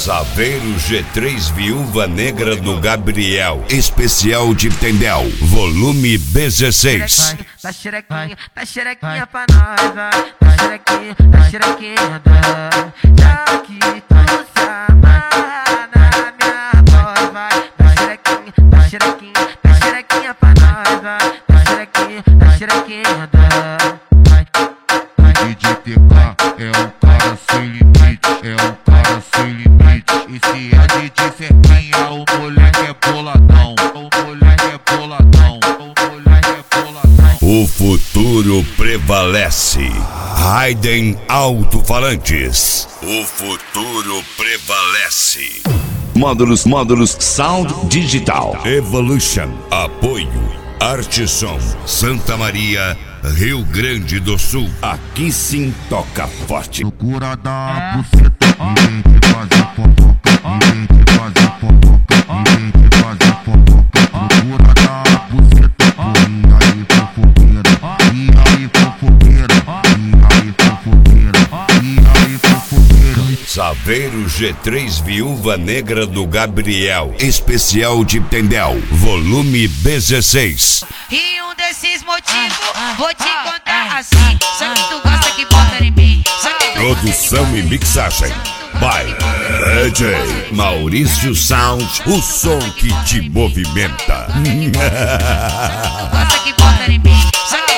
Saveiro G3 Viúva Negra do Gabriel, especial de Tendel, volume 16. Tá xerequinha pra nós, vai. Tá xerequinha, já que tu se amarra na minha voz, vai. Tá xerequinha pra nós, vai. Tá xerequinha, vai. DJ TK é um cara sem limite, é um cara sem limite. E se é DJ Serquinha, o moleque é boladão, o moleque é boladão, o moleque é boladão. O futuro prevalece. Raiden Alto-Falantes. O futuro prevalece. Módulos Sound Digital. Evolution. Apoio. Arte Som. Santa Maria, Rio Grande do Sul. Aqui sim toca forte. Procura da buceta, ninguém te faz a fofoca, ninguém te faz a fofoca, ninguém te faz a fofoca. Procura da buceta, e aí fofoqueira, e aí fofoqueira, e aí fofoqueira, e aí fofoqueira. Saveiro G3 Viúva Negra do Gabriel, especial de Tendel, volume 16. E um desses motivos vou te contar assim. Só que tu gosta que bota em mim. Produção e mixagem by DJ Maurício Sound, o som que te movimenta. Gosta que bota em mim.